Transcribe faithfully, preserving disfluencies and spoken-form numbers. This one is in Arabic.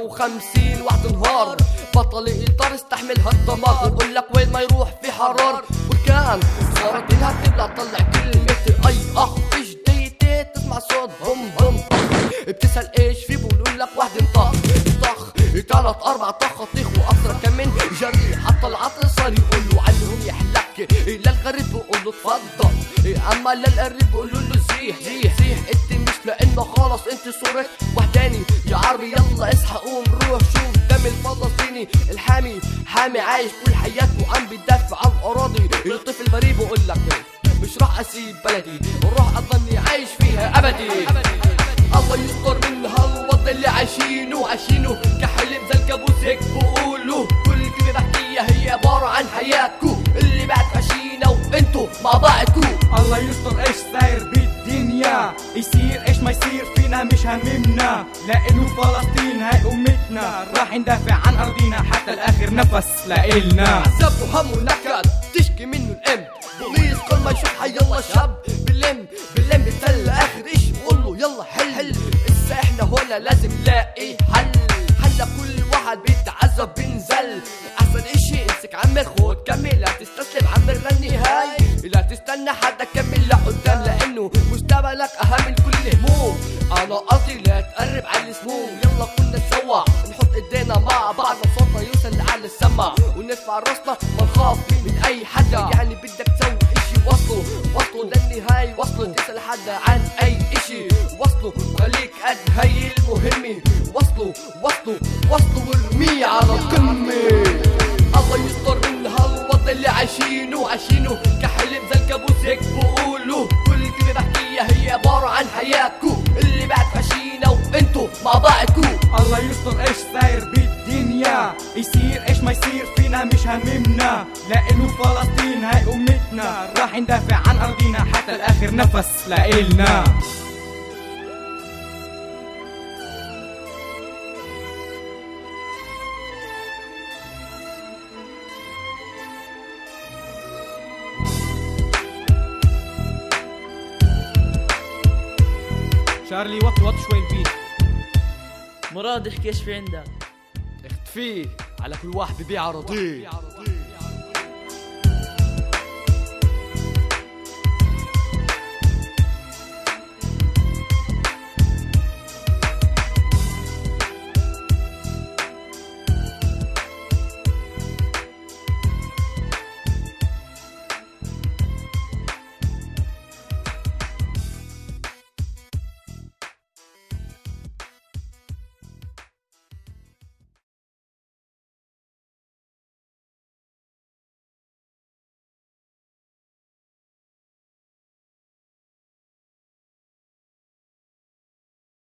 وخمسين واحد نهار بطل يقدر يستحمل هالدمار ويقول لك وين ما يروح في حرار وكان صارت انها بتبلع طلع كلمة اي اخ في جديدة تسمع صوت بوم بوم بتسأل ايش في بقولوا لك واحد انطخ طخ تلات اربع طخاطيخ وابصر كمان جري حتى العطر صار يقول له علهم يحلك للغريب بقول له تفضل اما للقريب بقول له زيح زيح زيح انت مش لانه خالص انت صورك وحداني يا عربي يلا اصحى قوم روح شوف دم الفلسطيني الحامي حامي عايش كل حياته عم بيدافع عن الاراضي الطفل بريء بقول لك مش راح اسيب بلدي وراح اضلني عايش فيها ابدي الله يستر من هالوضع اللي عايشينه عايشينه كحلم زي الكابوس هيك بقولوا كل كلمة بحكيها هي عبارة عن حياتكو اللي بعد عايشينها وانتو مع بعضكو. الله يستر ايش صاير بالدنيا يصير ايش ما يصير فينا مش هممنا لانه فلسطين هاي امتنا راح ندافع عن ارضنا حتى الاخر نفس لإلنا. عذاب وهم ونكد تشكي منه الام بوليس كل ما يشوف حي يلا شاب بلم بلم بتل اخر اشي بقول له يلا حل حل اسا احنا هنا لازم نلاقي حل حل كل واحد بيتعذب بينزل احسن اشي امسك عمر خد كمل لا تستسلم عمر للنهاية لا تستنى حدا كمل لقدام لانه مستقبلك اهم من كل هموم. انا قصدي لا تقرب على السموم يلا كلنا سوا نحط ايدينا مع بعض صوتنا يوصل على السما ونرفع راسنا ما نخاف من اي حدا يعني بدك تسوي اشي وصلوا وصلوا للنهاية وصلوا تسأل حدا عن اي اشي وصلوا خليك قد هي المهمة وصلوا وصلوا وصلوا وارميه على القمة. الله يستر من هالوضع اللي عايشينه عايشينه كحلم زي الكابوس هيك بقولوا كل كلمة بحكيها هي عبارة عن حياتكو اللي بعد عايشينها وانتو مع بعضكو. الله يستر ايش صاير بالدنيا يصير ايش ما يصير فينا مش هممنا لانه فلسطين هاي امتنا راح ندافع عن ارضنا حتى الاخر نفس لإلنا. شارلي وطي وطي شوي البيت. مراد احكي ايش في عندك. اختفيه على كل واحد ببيع رضيه.